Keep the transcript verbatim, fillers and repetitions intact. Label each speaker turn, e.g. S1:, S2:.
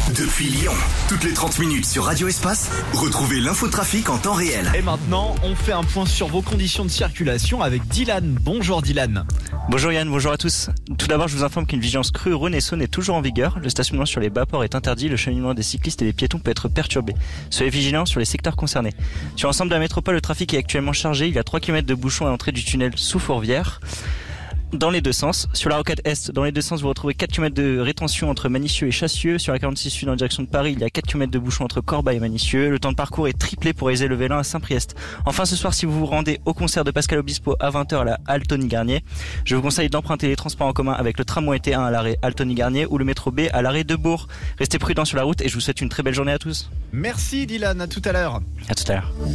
S1: Depuis Lyon, toutes les trente minutes sur Radio Espace, retrouvez l'infotrafic en temps réel.
S2: Et maintenant, on fait un point sur vos conditions de circulation avec Dylan. Bonjour Dylan.
S3: Bonjour Yann, bonjour à tous. Tout d'abord, je vous informe qu'une vigilance crue Rhône et Saône est toujours en vigueur. Le stationnement sur les bas-ports est interdit, le cheminement des cyclistes et des piétons peut être perturbé. Soyez vigilants sur les secteurs concernés. Sur l'ensemble de la métropole, le trafic est actuellement chargé. Il y a trois kilomètres de bouchons à l'entrée du tunnel sous Fourvière. Dans les deux sens. Sur la rocade Est, dans les deux sens, vous retrouvez quatre kilomètres de rétention entre Manicieux et Chassieux. Sur la quarante-six Sud en direction de Paris, il y a quatre kilomètres de bouchons entre Corbeil et Manicieux. Le temps de parcours est triplé pour aiser le Vélin à Saint-Priest. Enfin, ce soir, si vous vous rendez au concert de Pascal Obispo à vingt heures à la halle Tony-Garnier, je vous conseille d'emprunter les transports en commun avec le tramway T un à l'arrêt halle Tony-Garnier ou le métro B à l'arrêt de Bourg. Restez prudents sur la route et je vous souhaite une très belle journée à tous.
S2: Merci Dylan, à tout à l'heure.
S3: À tout à l'heure.